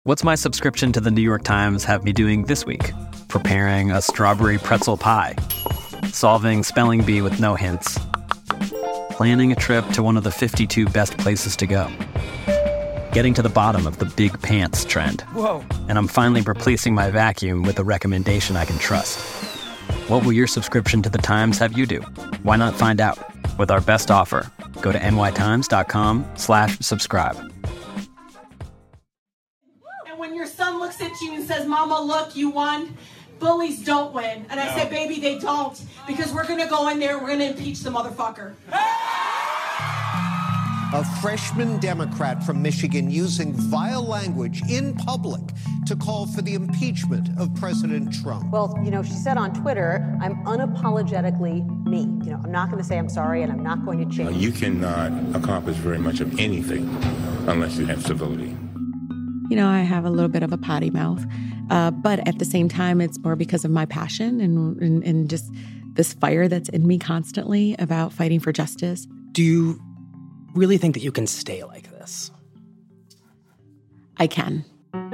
What's my subscription to the New York Times have me doing this week? Preparing a strawberry pretzel pie, solving spelling bee with no hints, planning a trip to one of the 52 best places to go, getting to the bottom of the big pants trend. Whoa. And I'm finally replacing my vacuum with a recommendation I can trust. What will your subscription to the Times have you do? Why not find out? With our best offer, go to nytimes.com/subscribe. And when your son looks at you and says, Mama, look, you won, bullies don't win. And I said, baby, they don't. Because we're going to go in there and we're going to impeach the motherfucker. A freshman Democrat from Michigan using vile language in public to call for the impeachment of President Trump. Well, she said on Twitter, I'm unapologetically me. I'm not going to say I'm sorry and I'm not going to change. You cannot accomplish very much of anything unless you have civility. I have a little bit of a potty mouth, but at the same time, it's more because of my passion and just this fire that's in me constantly about fighting for justice. Do you really think that you can stay like this? I can.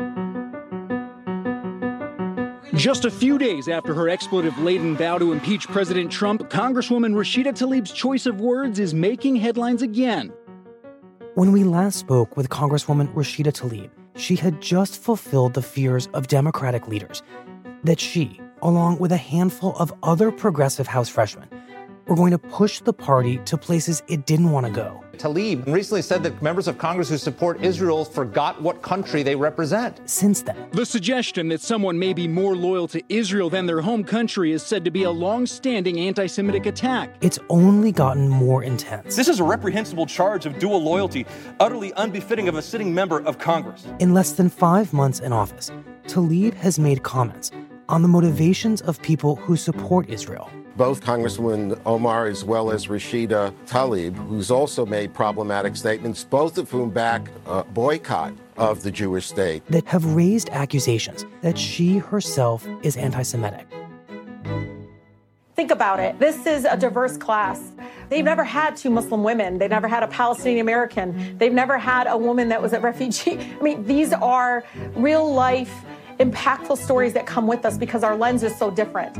Just a few days after her expletive-laden vow to impeach President Trump, Congresswoman Rashida Tlaib's choice of words is making headlines again. When we last spoke with Congresswoman Rashida Tlaib, she had just fulfilled the fears of Democratic leaders that she, along with a handful of other progressive House freshmen, were going to push the party to places it didn't want to go. Tlaib recently said that members of Congress who support Israel forgot what country they represent. Since then, the suggestion that someone may be more loyal to Israel than their home country is said to be a long-standing anti-Semitic attack. It's only gotten more intense. This is a reprehensible charge of dual loyalty, utterly unbefitting of a sitting member of Congress. In less than 5 months in office, Tlaib has made comments on the motivations of people who support Israel. Both Congresswoman Omar as well as Rashida Tlaib, who's also made problematic statements, both of whom back a boycott of the Jewish state. That have raised accusations that she herself is anti-Semitic. Think about it. This is a diverse class. They've never had 2 Muslim women. They've never had a Palestinian American. They've never had a woman that was a refugee. These are real life, impactful stories that come with us because our lens is so different.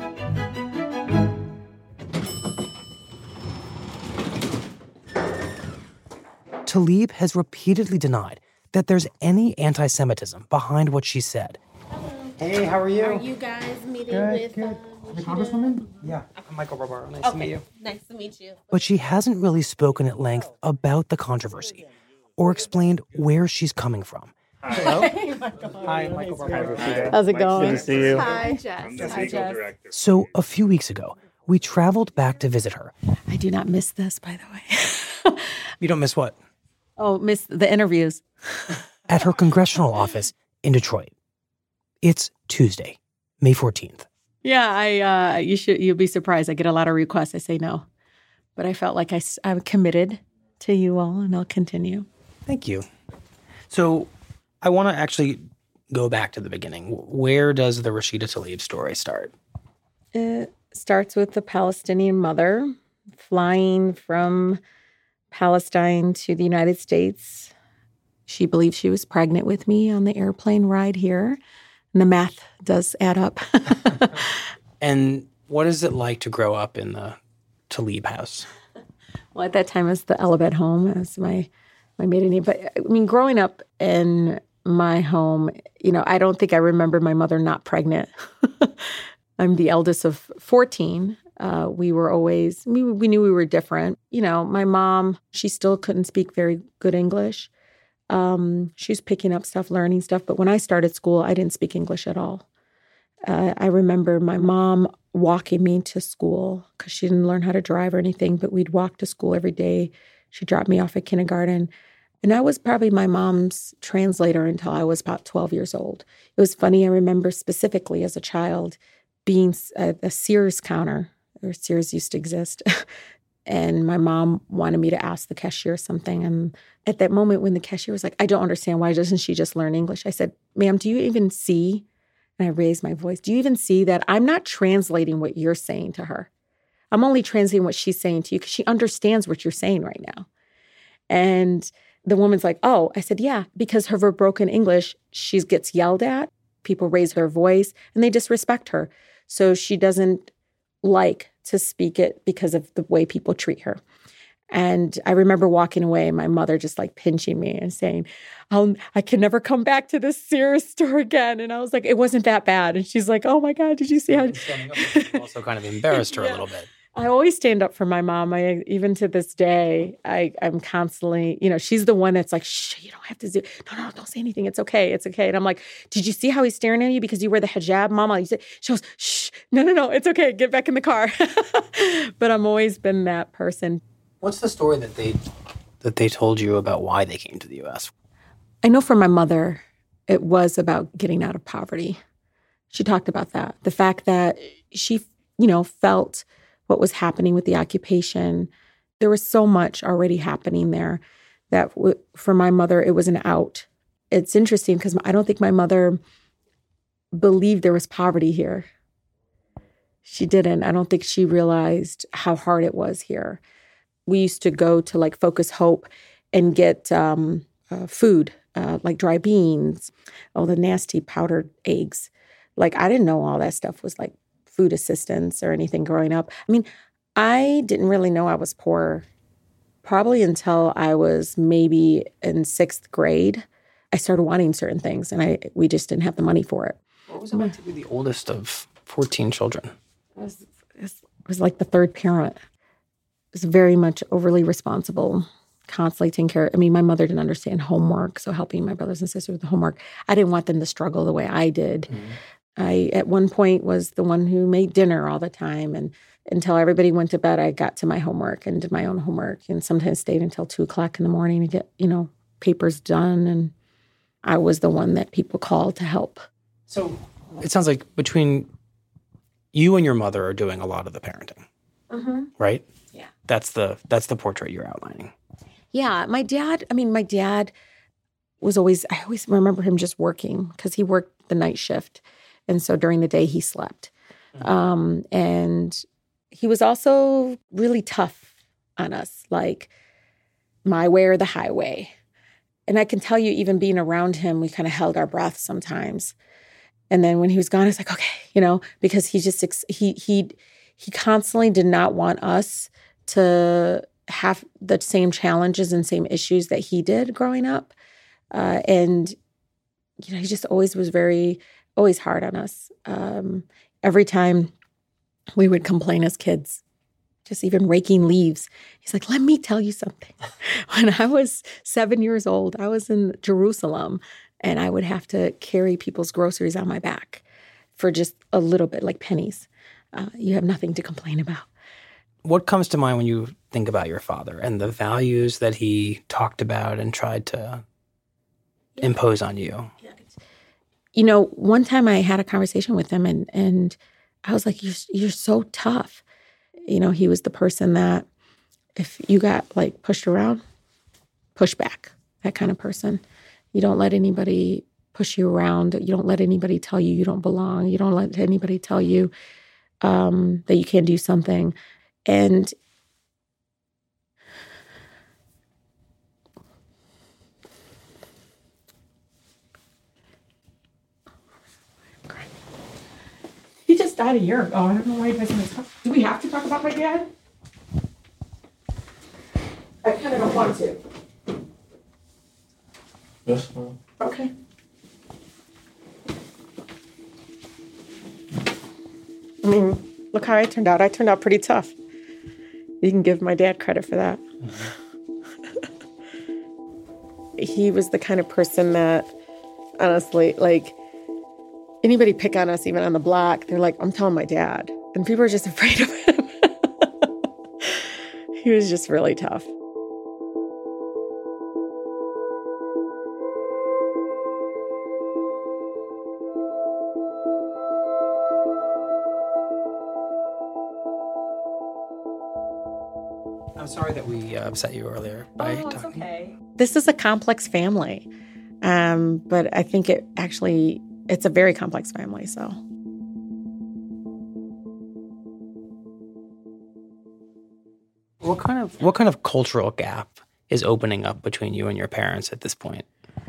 Tlaib has repeatedly denied that there's any anti-Semitism behind what she said. Hey, how are you? Are you guys meeting with the Congresswoman? Yeah, I'm Michael Barbaro. Nice to meet you. Nice to meet you. But she hasn't really spoken at length about the controversy or explained where she's coming from. Hello? Hi, Michael Barbaro. How's it going? Good to see you. Hi, Jess. Hi, Jess. So a few weeks ago, we traveled back to visit her. I do not miss this, by the way. You don't miss what? Oh, miss the interviews. At her congressional office in Detroit. It's Tuesday, May 14th. Yeah, you'll be surprised. I get a lot of requests. I say no. But I felt like I'm committed to you all, and I'll continue. Thank you. So I want to actually go back to the beginning. Where does the Rashida Tlaib story start? It starts with the Palestinian mother flying from Palestine to the United States. She believed she was pregnant with me on the airplane ride here. And the math does add up. And what is it like to grow up in the Tlaib house? Well, at that time, it was the Elabed home. It was my maiden name. But, growing up in my home, I don't think I remember my mother not pregnant. I'm the eldest of 14. We were always, we knew we were different. My mom, she still couldn't speak very good English. She was picking up stuff, learning stuff. But when I started school, I didn't speak English at all. I remember my mom walking me to school because she didn't learn how to drive or anything, but we'd walk to school every day. She dropped me off at kindergarten. And I was probably my mom's translator until I was about 12 years old. It was funny. I remember specifically as a child being at a Sears counter, or Sears used to exist. And my mom wanted me to ask the cashier something. And at that moment when the cashier was like, I don't understand, why doesn't she just learn English? I said, ma'am, do you even see? And I raised my voice. Do you even see that I'm not translating what you're saying to her? I'm only translating what she's saying to you because she understands what you're saying right now. And The woman's like, oh, I said, yeah, because of her broken English, she gets yelled at. People raise their voice and they disrespect her. So she doesn't like to speak it because of the way people treat her. And I remember walking away, my mother just like pinching me and saying, I can never come back to this Sears store again. And I was like, it wasn't that bad. And she's like, oh my God, did you see how? Standing up also kind of embarrassed her a little bit. I always stand up for my mom. Even to this day, I'm constantly, she's the one that's like, shh, you don't have to do, no, don't say anything. It's okay. It's okay. And I'm like, did you see how he's staring at you because you wear the hijab, Mama? She goes, shh, no, it's okay. Get back in the car. But I've always been that person. What's the story that they told you about why they came to the U.S.? I know for my mother, it was about getting out of poverty. She talked about that. The fact that she, felt what was happening with the occupation. There was so much already happening there that for my mother, it was an out. It's interesting because I don't think my mother believed there was poverty here. She didn't. I don't think she realized how hard it was here. We used to go to like Focus Hope and get food, like dry beans, all the nasty powdered eggs. Like I didn't know all that stuff was like food assistance or anything growing up. I mean, I didn't really know I was poor probably until I was maybe in 6th grade. I started wanting certain things and we just didn't have the money for it. What was it like to be the oldest of 14 children? It was like the third parent. It was very much overly responsible, constantly taking care. I mean, my mother didn't understand homework, so helping my brothers and sisters with the homework. I didn't want them to struggle the way I did. Mm-hmm. I, at one point, was the one who made dinner all the time. And until everybody went to bed, I got to my homework and did my own homework and sometimes stayed until 2 o'clock in the morning to get, papers done. And I was the one that people called to help. So it sounds like between you and your mother are doing a lot of the parenting, right? Yeah. That's the portrait you're outlining. Yeah. My dad was always, I always remember him just working because he worked the night shift. And so during the day, he slept. And he was also really tough on us, like my way or the highway. And I can tell you, even being around him, we kind of held our breath sometimes. And then when he was gone, it's like, okay, because he just, he constantly did not want us to have the same challenges and same issues that he did growing up. And, he just always was always hard on us. Every time we would complain as kids, just even raking leaves, he's like, let me tell you something. When I was 7 years old, I was in Jerusalem and I would have to carry people's groceries on my back for just a little bit, like pennies. You have nothing to complain about. What comes to mind when you think about your father and the values that he talked about and tried to impose on you? One time I had a conversation with him and I was like, you're so tough. He was the person that if you got like pushed around, push back, that kind of person. You don't let anybody push you around. You don't let anybody tell you you don't belong. You don't let anybody tell you that you can't do something. And he just died a year ago. I don't know why you guys want to talk. Do we have to talk about my dad? I kind of don't want to. Yes. Okay. I mean, look how I turned out. I turned out pretty tough. You can give my dad credit for that. He was the kind of person that, honestly, like, anybody pick on us, even on the block, they're like, I'm telling my dad. And people are just afraid of him. He was just really tough. I'm sorry that we upset you earlier by talking. It's okay. This is a complex family, but I think it's a very complex family, so. What kind of cultural gap is opening up between you and your parents at this point?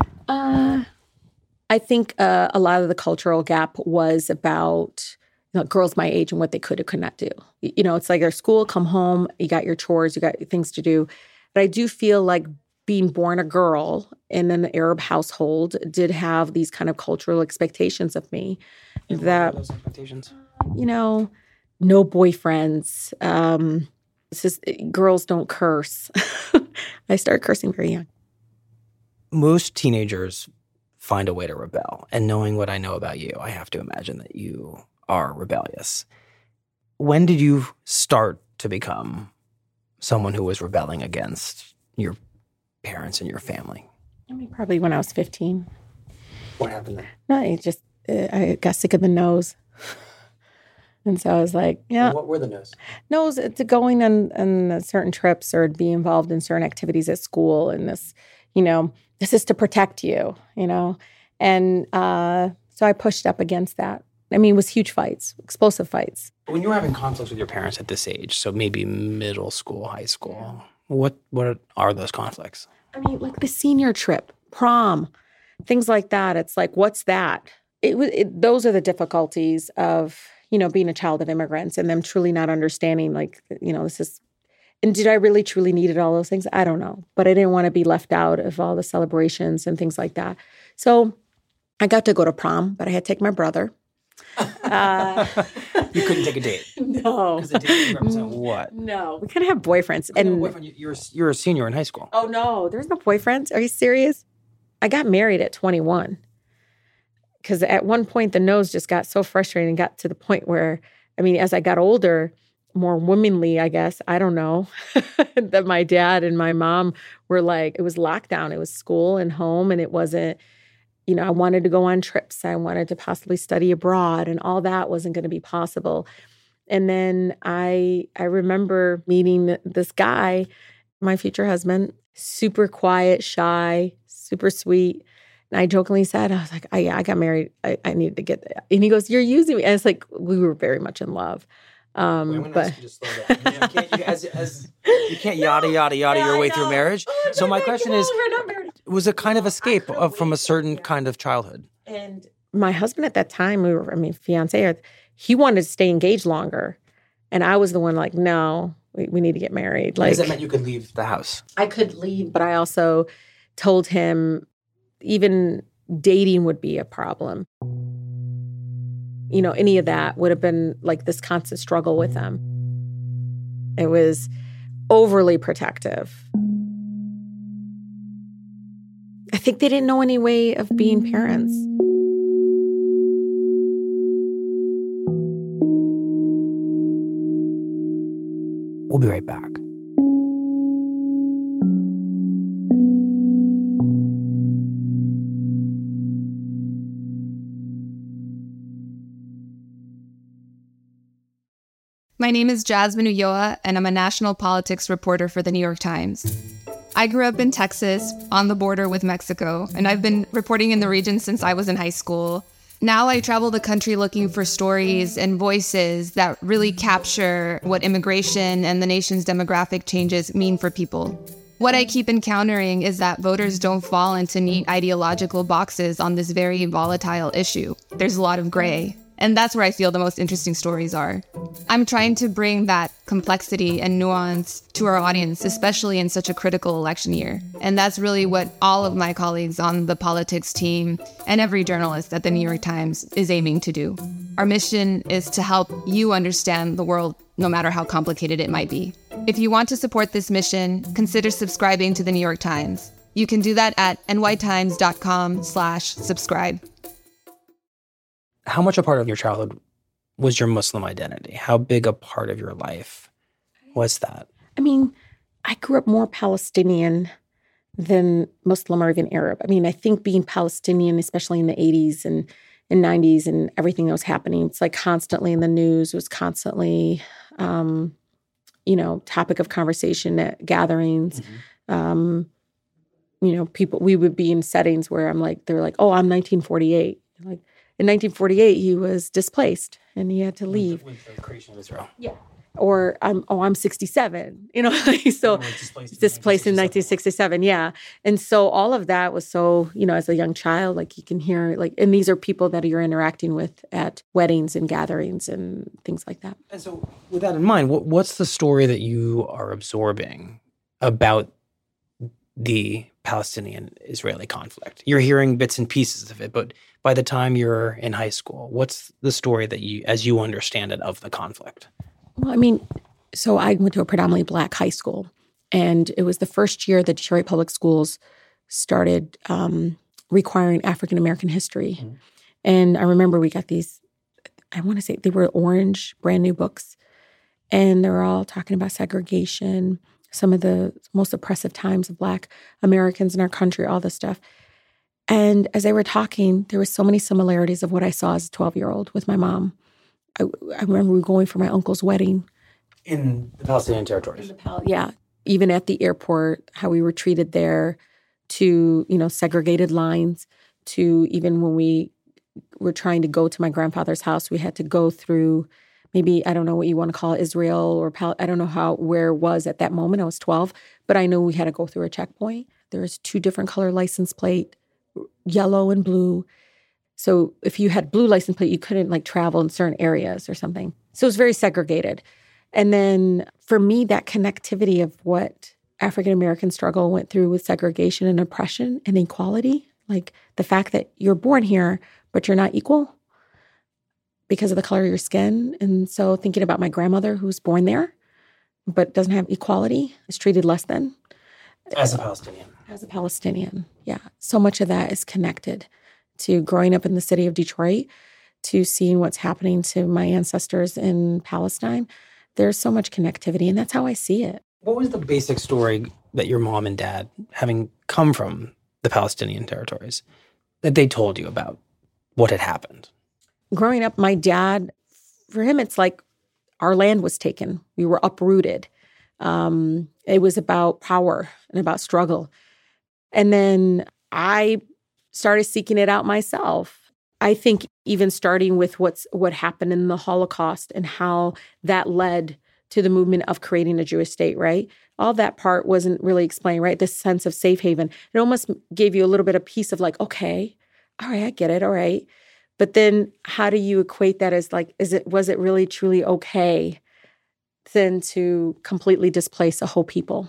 I think a lot of the cultural gap was about girls my age and what they could or could not do. It's like their school, come home, you got your chores, you got things to do. But I do feel like being born a girl in an Arab household did have these kind of cultural expectations of me. And what are those expectations? No boyfriends. It's just, girls don't curse. I started cursing very young. Most teenagers find a way to rebel. And knowing what I know about you, I have to imagine that you are rebellious. When did you start to become someone who was rebelling against your parents and your family? Probably when I was 15. What happened then? No, I got sick of the nose. And so I was like, yeah. And what were the no's? No's to going on certain trips or be involved in certain activities at school. And this, this is to protect you, And so I pushed up against that. It was huge fights, explosive fights. When you were having conflicts with your parents at this age, so maybe middle school, high school, what are those conflicts? Like the senior trip, prom, things like that. It's like, what's that? Those are the difficulties of, being a child of immigrants and them truly not understanding, this is, and did I really truly needed all those things? I don't know. But I didn't want to be left out of all the celebrations and things like that. So I got to go to prom, but I had to take my brother. You couldn't take a date? No. Because a date represent what? No. We couldn't have boyfriends. You're a senior in high school. Oh, no. There's no boyfriends? Are you serious? I got married at 21. Because at one point, the nose just got so frustrating and got to the point where, as I got older, more womanly, I guess, I don't know, that my dad and my mom were like, it was lockdown. It was school and home, and it wasn't, I wanted to go on trips. I wanted to possibly study abroad, and all that wasn't going to be possible. And then I remember meeting this guy, my future husband, super quiet, shy, super sweet. And I jokingly said, I was like, I got married. I needed to get that. And he goes, you're using me. And it's like, we were very much in love. But you just slow down. You can't yada your way through marriage. So my question is, was it kind of escape from a certain kind of childhood? And my husband at that time, fiance, he wanted to stay engaged longer. And I was the one like, no, we need to get married. Because that meant you could leave the house. I could leave, but I also told him even dating would be a problem. Any of that would have been like this constant struggle with them. It was overly protective. I think they didn't know any way of being parents. We'll be right back. My name is Jasmine Ulloa, and I'm a national politics reporter for the New York Times. I grew up in Texas, on the border with Mexico, and I've been reporting in the region since I was in high school. Now I travel the country looking for stories and voices that really capture what immigration and the nation's demographic changes mean for people. What I keep encountering is that voters don't fall into neat ideological boxes on this very volatile issue. There's a lot of gray. And that's where I feel the most interesting stories are. I'm trying to bring that complexity and nuance to our audience, especially in such a critical election year. And that's really what all of my colleagues on the politics team and every journalist at the New York Times is aiming to do. Our mission is to help you understand the world, no matter how complicated it might be. If you want to support this mission, consider subscribing to the New York Times. You can do that at nytimes.com/subscribe. How much a part of your childhood was your Muslim identity? How big a part of your life was that? I grew up more Palestinian than Muslim or even Arab. I think being Palestinian, especially in the 80s and 90s and everything that was happening, it's like constantly in the news. It was constantly, topic of conversation at gatherings. Mm-hmm. People, we would be in settings where they're like, oh, I'm 1948. In 1948, he was displaced and he had to leave. With the creation of Israel. Yeah. Or I'm 67, you know, so displaced in 1967. Yeah. And so all of that was so, you know, as a young child, like you can hear like, and these are people that you're interacting with at weddings and gatherings and things like that. And so with that in mind, what's the story that you are absorbing about the Palestinian-Israeli conflict? You're hearing bits and pieces of it, but by the time you're in high school, what's the story that you, as you understand it, of the conflict? Well, I mean, so I went to a predominantly Black high school, and it was the first year that Detroit Public Schools started requiring African-American history. Mm-hmm. And I remember we got these, I want to say they were orange, brand new books, and they were all talking about segregation, some of the most oppressive times of Black Americans in our country, all this stuff. And as they were talking, there were so many similarities of what I saw as a 12-year-old with my mom. I remember we were going for my uncle's wedding. In the Palestinian territories? Yeah. Even at the airport, how we were treated there, to, you know, segregated lines, to even when we were trying to go to my grandfather's house, we had to go through maybe, I don't know what you want to call it, Israel or I don't know where it was at that moment. I was 12, but I know we had to go through a checkpoint. There was 2 different color license plate, yellow and blue. So if you had blue license plate, you couldn't like travel in certain areas or something. So it was very segregated. And then for me, that connectivity of what African-American struggle went through with segregation and oppression and inequality, like the fact that you're born here, but you're not equal because of the color of your skin. And so thinking about my grandmother who's born there, but doesn't have equality, is treated less than. As a Palestinian. As a Palestinian, yeah. So much of that is connected to growing up in the city of Detroit, to seeing what's happening to my ancestors in Palestine. There's so much connectivity, and that's how I see it. What was the basic story that your mom and dad, having come from the Palestinian territories, that they told you about what had happened? Growing up, my dad, for him, it's like our land was taken. We were uprooted. It was about power and about struggle. And then I started seeking it out myself. I think even starting with what happened in the Holocaust and how that led to the movement of creating a Jewish state, right? All that part wasn't really explained, right? This sense of safe haven. It almost gave you a little bit of peace of like, okay, all right, I get it, all right. But then how do you equate that as like, was it really truly okay then to completely displace a whole people?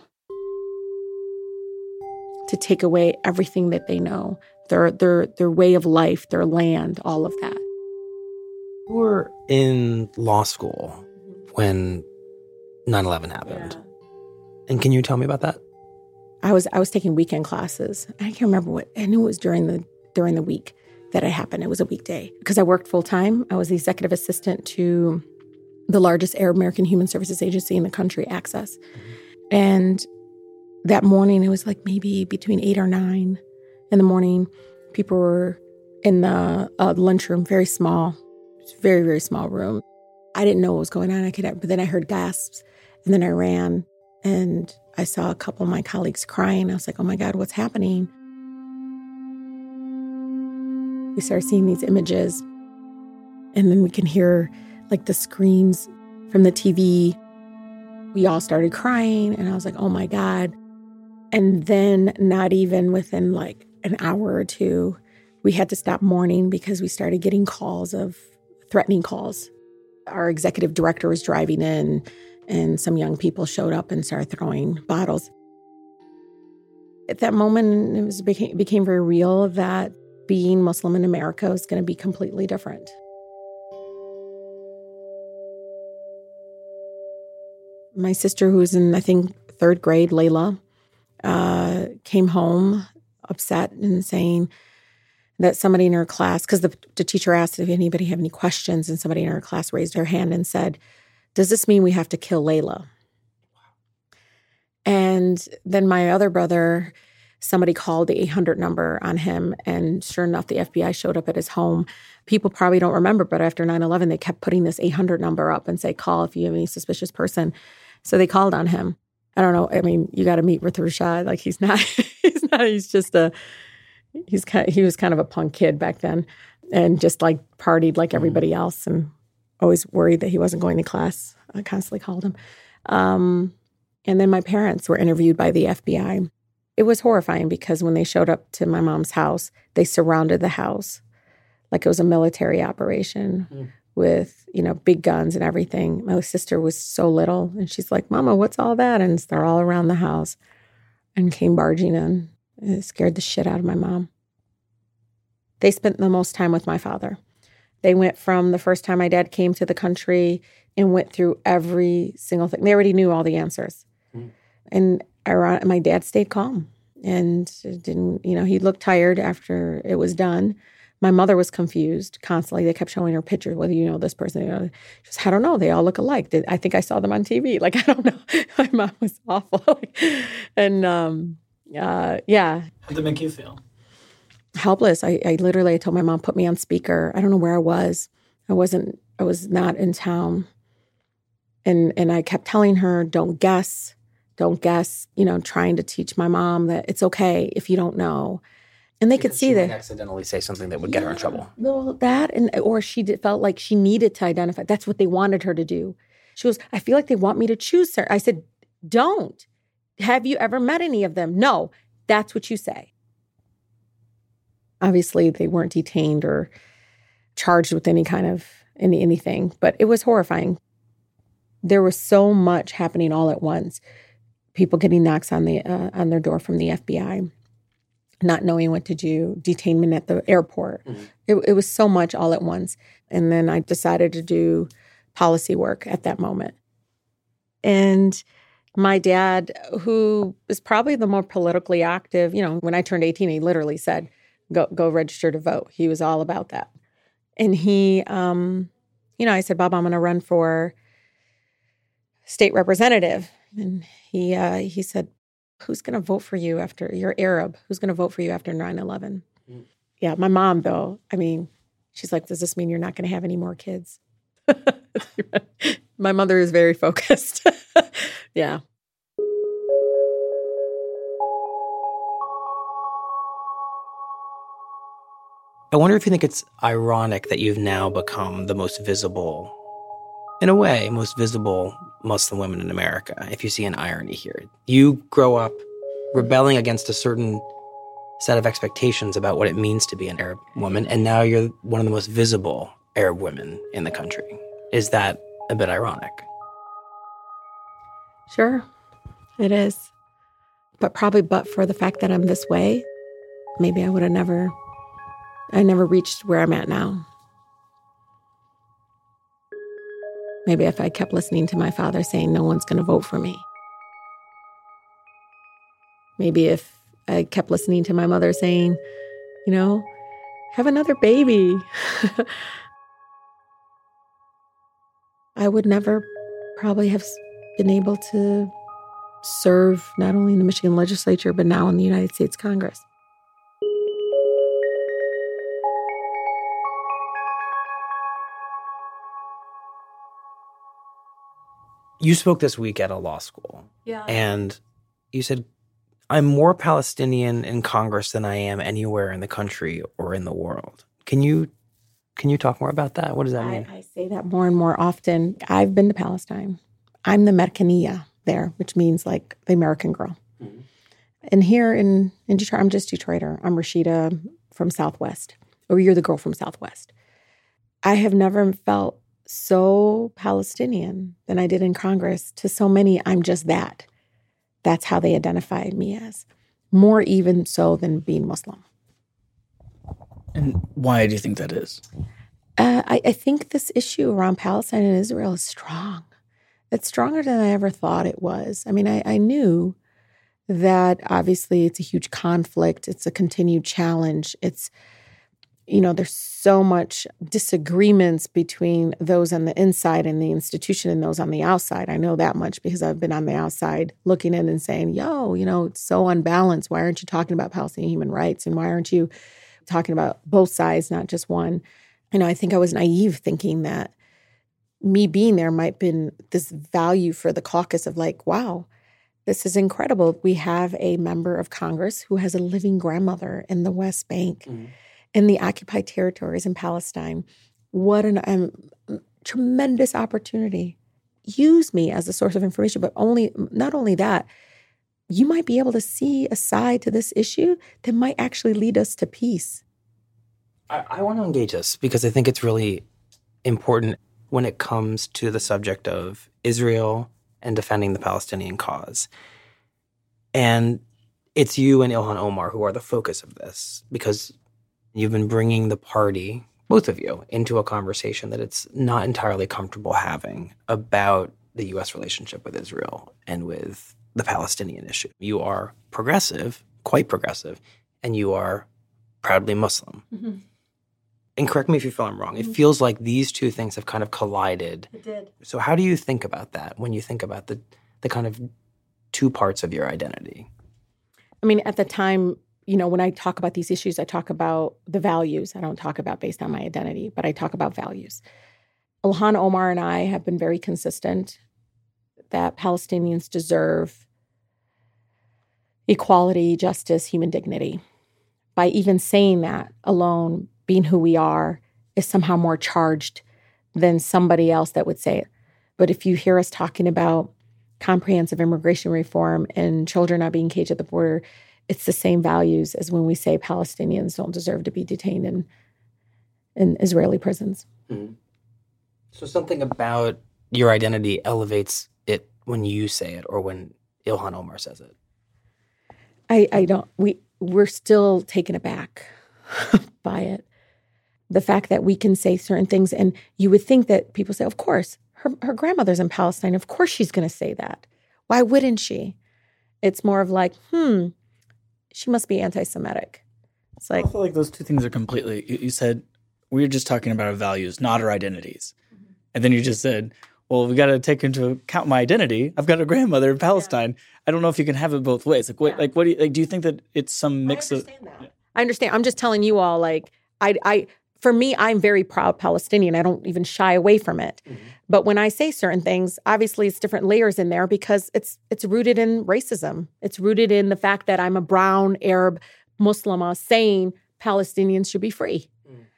To take away everything that they know, their way of life, their land, all of that. You were in law school when 9/11 happened. Yeah. And can you tell me about that? I was taking weekend classes. I can't remember what. I knew it was during the week that it happened. It was a weekday. Because I worked full time. I was the executive assistant to the largest Arab American human services agency in the country, Access. Mm-hmm. And that morning, it was like maybe between 8 or 9 in the morning. People were in the lunchroom, very small, very, very small room. I didn't know what was going on. But then I heard gasps, and then I ran, and I saw a couple of my colleagues crying. I was like, oh my God, what's happening? We started seeing these images, and then we can hear like the screams from the TV. We all started crying, and I was like, oh my God. And then not even within like an hour or two, we had to stop mourning because we started getting calls of threatening calls. Our executive director was driving in, and some young people showed up and started throwing bottles. At that moment, it became very real that being Muslim in America was going to be completely different. My sister, who was in, I think, 3rd grade, Layla, came home upset and saying that somebody in her class, because the teacher asked if anybody had any questions, and somebody in her class raised her hand and said, does this mean we have to kill Layla? And then my other brother, somebody called the 800 number on him, and sure enough, the FBI showed up at his home. People probably don't remember, but after 9/11, they kept putting this 800 number up and say, call if you have any suspicious person. So they called on him. I don't know. I mean, you got to meet with Rashad. Like he was kind of a punk kid back then, and just like partied like everybody else. And always worried that he wasn't going to class. I constantly called him. And then my parents were interviewed by the FBI. It was horrifying because when they showed up to my mom's house, they surrounded the house like it was a military operation with, big guns and everything. My sister was so little, and she's like, Mama, what's all that? And they're all around the house and came barging in. It scared the shit out of my mom. They spent the most time with my father. They went from the first time my dad came to the country and went through every single thing. They already knew all the answers. And my dad stayed calm and didn't, he looked tired after it was done. My mother was confused constantly. They kept showing her pictures, whether you know this person. She says, I don't know. They all look alike. I think I saw them on TV. Like, I don't know. My mom was awful. And yeah. How did it make you feel? Helpless. I literally told my mom, put me on speaker. I don't know where I was. I was not in town. And I kept telling her, don't guess, trying to teach my mom that it's okay if you don't know. And they could see that. Accidentally say something that would get her in trouble. Well, that, or she felt like she needed to identify. That's what they wanted her to do. She goes, I feel like they want me to choose her. I said, don't. Have you ever met any of them? No, that's what you say. Obviously, they weren't detained or charged with any kind of anything, but it was horrifying. There was so much happening all at once. People getting knocks on their door from the FBI, not knowing what to do, detainment at the airport. It was so much all at once. And then I decided to do policy work at that moment. And my dad, who is probably the more politically active, when I turned 18, he literally said, go register to vote. He was all about that. And he, I said, Bob, I'm going to run for state representative. And he said, who's going to vote for you after you're Arab? Who's going to vote for you after 9/11? Yeah, my mom, though, she's like, does this mean you're not going to have any more kids? My mother is very focused. Yeah. I wonder if you think it's ironic that you've now become the most visible, in a way, most visible Muslim women in America, if you see an irony here. You grow up rebelling against a certain set of expectations about what it means to be an Arab woman, and now you're one of the most visible Arab women in the country. Is that a bit ironic? Sure, it is. But for the fact that I'm this way, maybe I would have never reached where I'm at now. Maybe if I kept listening to my father saying no one's going to vote for me. Maybe if I kept listening to my mother saying, have another baby. I would never probably have been able to serve not only in the Michigan legislature, but now in the United States Congress. You spoke this week at a law school. Yeah. And you said, I'm more Palestinian in Congress than I am anywhere in the country or in the world. Can you talk more about that? What does that mean? I say that more and more often. I've been to Palestine. I'm the Merkaniya there, which means like the American girl. Mm-hmm. And here in Detroit, I'm just Detroiter. I'm Rashida from Southwest, or you're the girl from Southwest. I have never felt so Palestinian than I did in Congress. To so many, I'm just that. That's how they identified me as. More even so than being Muslim. And why do you think that is? I think this issue around Palestine and Israel is strong. It's stronger than I ever thought it was. I mean, I knew that obviously it's a huge conflict. It's a continued challenge. It's, there's so much disagreements between those on the inside and the institution and those on the outside. I know that much because I've been on the outside looking in and saying, it's so unbalanced. Why aren't you talking about Palestinian human rights? And why aren't you talking about both sides, not just one? I think I was naive thinking that me being there might have been this value for the caucus of like, wow, this is incredible. We have a member of Congress who has a living grandmother in the West Bank, in the occupied territories in Palestine. What an tremendous opportunity. Use me as a source of information, but not only that, you might be able to see a side to this issue that might actually lead us to peace. I want to engage this because I think it's really important when it comes to the subject of Israel and defending the Palestinian cause. And it's you and Ilhan Omar who are the focus of this because you've been bringing the party, both of you, into a conversation that it's not entirely comfortable having about the U.S. relationship with Israel and with the Palestinian issue. You are progressive, quite progressive, and you are proudly Muslim. Mm-hmm. And correct me if you feel I'm wrong. Mm-hmm. It feels like these two things have kind of collided. It did. So how do you think about that when you think about the kind of two parts of your identity? I mean, at the time, when I talk about these issues, I talk about the values. I don't talk about based on my identity, but I talk about values. Ilhan Omar and I have been very consistent that Palestinians deserve equality, justice, human dignity. By even saying that alone, being who we are, is somehow more charged than somebody else that would say it. But if you hear us talking about comprehensive immigration reform and children not being caged at the border, it's the same values as when we say Palestinians don't deserve to be detained in Israeli prisons. Mm-hmm. So something about your identity elevates it when you say it or when Ilhan Omar says it. We're still taken aback by it. The fact that we can say certain things, and you would think that people say, of course, her grandmother's in Palestine. Of course she's going to say that. Why wouldn't she? It's more of like, she must be anti-Semitic. It's like, I feel like those two things are completely, you said, we're just talking about our values, not our identities. Mm-hmm. And then you just said, well, we got to take into account my identity. I've got a grandmother in Palestine. Yeah. I don't know if you can have it both ways. Like, what? Yeah. What do you like? Do you think that it's some mix of? I understand. I'm just telling you all. Like, for me, I'm very proud Palestinian. I don't even shy away from it. Mm-hmm. But when I say certain things, obviously it's different layers in there because it's rooted in racism. It's rooted in the fact that I'm a brown Arab Muslimah saying Palestinians should be free.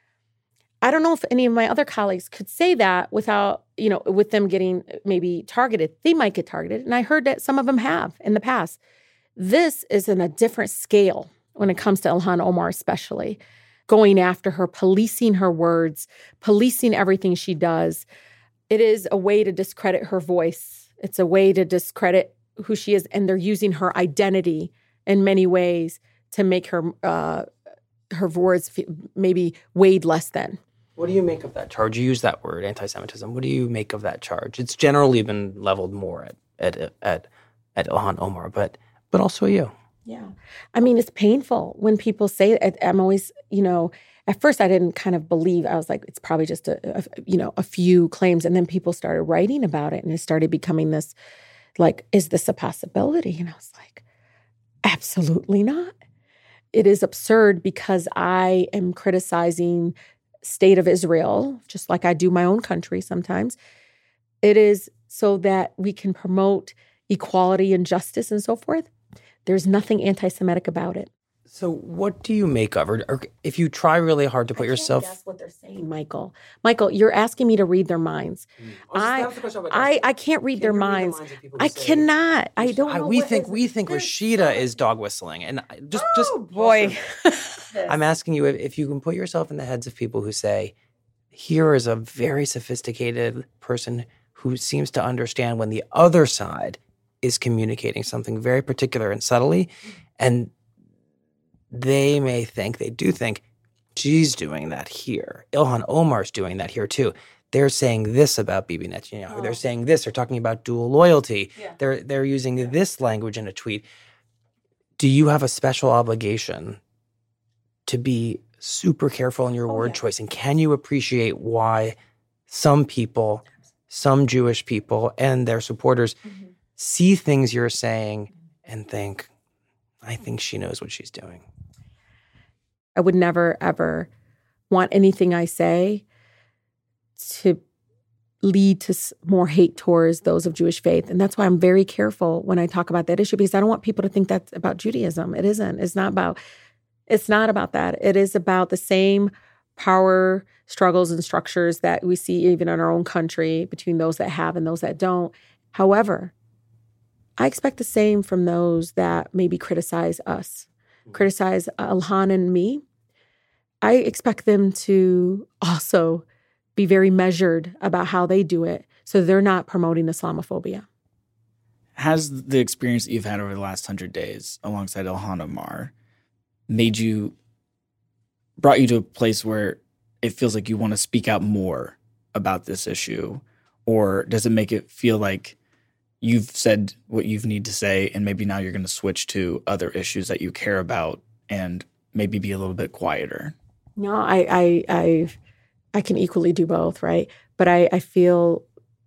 I don't know if any of my other colleagues could say that without, with them getting maybe targeted. They might get targeted. And I heard that some of them have in the past. This is in a different scale when it comes to Ilhan Omar especially. Going after her, policing her words, policing everything she does. It is a way to discredit her voice. It's a way to discredit who she is. And they're using her identity in many ways to make her words maybe weighed less than. What do you make of that charge? You use that word, anti-Semitism. What do you make of that charge? It's generally been leveled more at Ilhan Omar, but also you. Yeah. I mean, it's painful when people say it. I'm always, at first I didn't kind of believe. I was like, it's probably just a few claims. And then people started writing about it and it started becoming this, like, is this a possibility? And I was like, absolutely not. It is absurd because I am criticizing state of Israel, just like I do my own country sometimes. It is so that we can promote equality and justice and so forth. There's nothing anti-Semitic about it. So what do you make of it? Or if you try really hard to put yourself... I can't guess what they're saying, Michael. Michael, you're asking me to read their minds. I can't read their minds. I cannot. I don't know. We think Rashida is dog whistling. And just boy. I'm asking you if you can put yourself in the heads of people who say, here is a very sophisticated person who seems to understand when the other side is communicating something very particular and subtly, and they do think, she's doing that here. Ilhan Omar's doing that here too. They're saying this about Bibi Netanyahu. Oh. They're saying this. They're talking about dual loyalty. Yeah. They're using this language in a tweet. Do you have a special obligation to be super careful in your word choice? And can you appreciate why some people, some Jewish people and their supporters see things you're saying and think, I think she knows what she's doing? I would never, ever want anything I say to lead to more hate towards those of Jewish faith. And that's why I'm very careful when I talk about that issue, because I don't want people to think that's about Judaism. It isn't. It's not about that. It is about the same power struggles and structures that we see even in our own country between those that have and those that don't. However, I expect the same from those that maybe criticize us, criticize Ilhan and me. I expect them to also be very measured about how they do it so they're not promoting Islamophobia. Has the experience that you've had over the last 100 days alongside Ilhan Omar brought you to a place where it feels like you want to speak out more about this issue? Or does it make it feel like you've said what you need to say and maybe now you're going to switch to other issues that you care about and maybe be a little bit quieter? No, I can equally do both, right? But I feel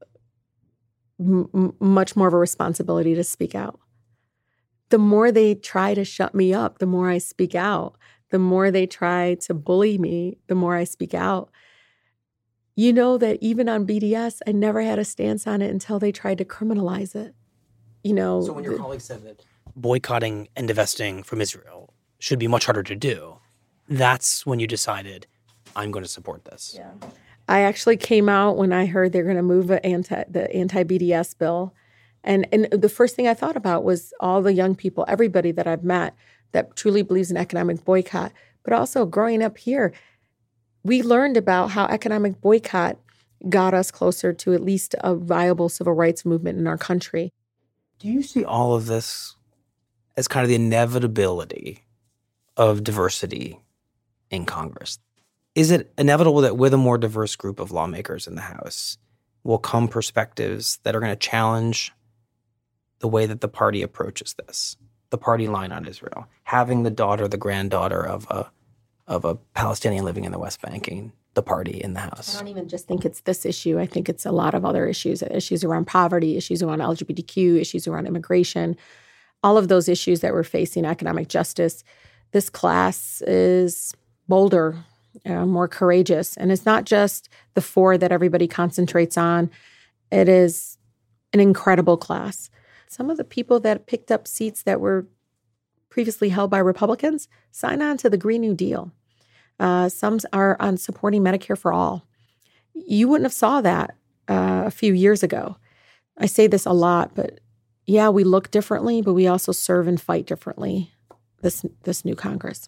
much more of a responsibility to speak out. The more they try to shut me up, the more I speak out. The more they try to bully me, the more I speak out. You know that even on BDS, I never had a stance on it until they tried to criminalize it. You know. So when your colleague said that boycotting and divesting from Israel should be much harder to do, that's when you decided, I'm going to support this. Yeah. I actually came out when I heard they're going to move the anti-BDS bill. And the first thing I thought about was all the young people, everybody that I've met that truly believes in economic boycott. But also growing up here, we learned about how economic boycott got us closer to at least a viable civil rights movement in our country. Do you see all of this as kind of the inevitability of diversity in Congress? Is it inevitable that with a more diverse group of lawmakers in the House will come perspectives that are going to challenge the way that the party approaches this, the party line on Israel, having the granddaughter of a Palestinian living in the West Bank in the party in the House? I don't even just think it's this issue. I think it's a lot of other issues around poverty, issues around LGBTQ, issues around immigration, all of those issues that we're facing, economic justice. This class is bolder, more courageous. And it's not just the four that everybody concentrates on. It is an incredible class. Some of the people that picked up seats that were previously held by Republicans signed on to the Green New Deal. Some are on supporting Medicare for all. You wouldn't have saw that a few years ago. I say this a lot, but yeah, we look differently, but we also serve and fight differently this new Congress.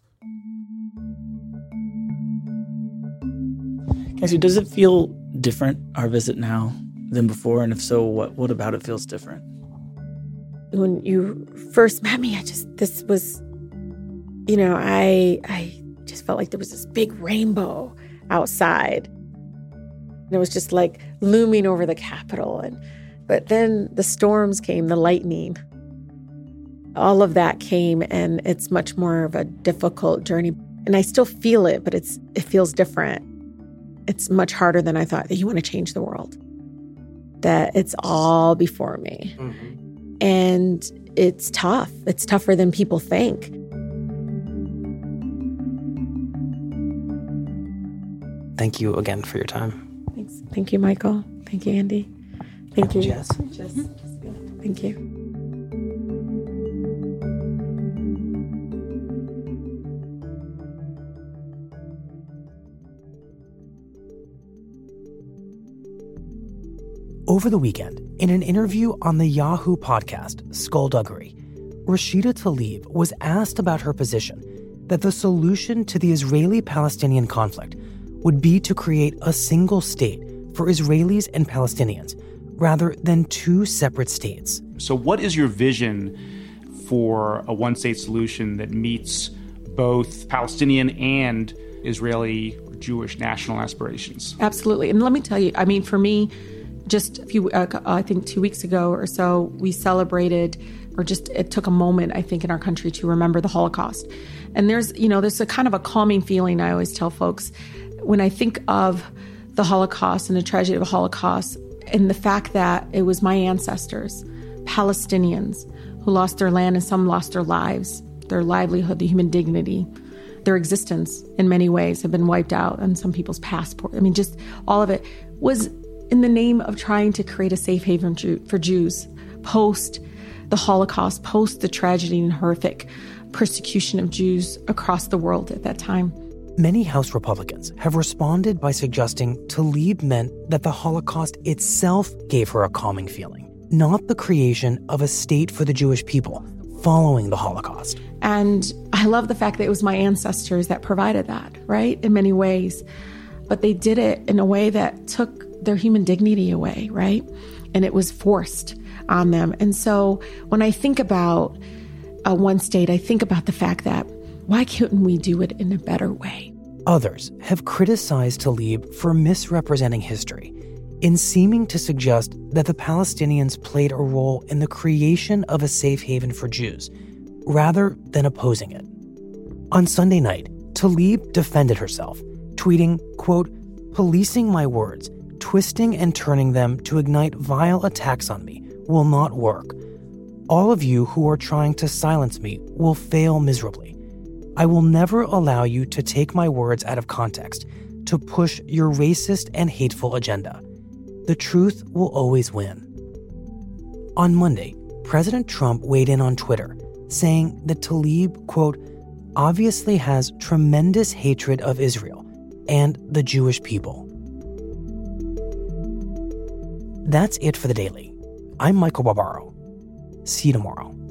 Cassie, does it feel different, our visit now, than before? And if so, what about it feels different? When you first met me, I just felt like there was this big rainbow outside. And it was just like looming over the Capitol. But then the storms came, the lightning. All of that came, and it's much more of a difficult journey. And I still feel it, but it feels different. It's much harder than I thought. That you want to change the world. That it's all before me. Mm-hmm. And it's tough. It's tougher than people think. Thank you again for your time. Thanks. Thank you, Michael. Thank you, Andy. Thank you, Jess. Thank you. Over the weekend, in an interview on the Yahoo podcast, Skullduggery, Rashida Tlaib was asked about her position that the solution to the Israeli-Palestinian conflict would be to create a single state for Israelis and Palestinians, rather than two separate states. So what is your vision for a one-state solution that meets both Palestinian and Israeli or Jewish national aspirations? Absolutely. And let me tell you, I mean, for me, just I think 2 weeks ago or so, we celebrated, it took a moment, I think, in our country to remember the Holocaust. And there's a kind of a calming feeling I always tell folks when I think of the Holocaust and the tragedy of the Holocaust and the fact that it was my ancestors, Palestinians, who lost their land and some lost their lives, their livelihood, their human dignity, their existence in many ways have been wiped out on some people's passport. I mean, just all of it was in the name of trying to create a safe haven for Jews post the Holocaust, post the tragedy and horrific persecution of Jews across the world at that time. Many House Republicans have responded by suggesting Tlaib meant that the Holocaust itself gave her a calming feeling, not the creation of a state for the Jewish people following the Holocaust. And I love the fact that it was my ancestors that provided that, right, in many ways. But they did it in a way that took their human dignity away, right? And it was forced on them. And so when I think about one state, I think about the fact that why couldn't we do it in a better way? Others have criticized Tlaib for misrepresenting history in seeming to suggest that the Palestinians played a role in the creation of a safe haven for Jews, rather than opposing it. On Sunday night, Tlaib defended herself, tweeting, quote, "Policing my words, twisting and turning them to ignite vile attacks on me will not work. All of you who are trying to silence me will fail miserably. I will never allow you to take my words out of context to push your racist and hateful agenda. The truth will always win." On Monday, President Trump weighed in on Twitter, saying that Tlaib, quote, "obviously has tremendous hatred of Israel and the Jewish people." That's it for The Daily. I'm Michael Barbaro. See you tomorrow.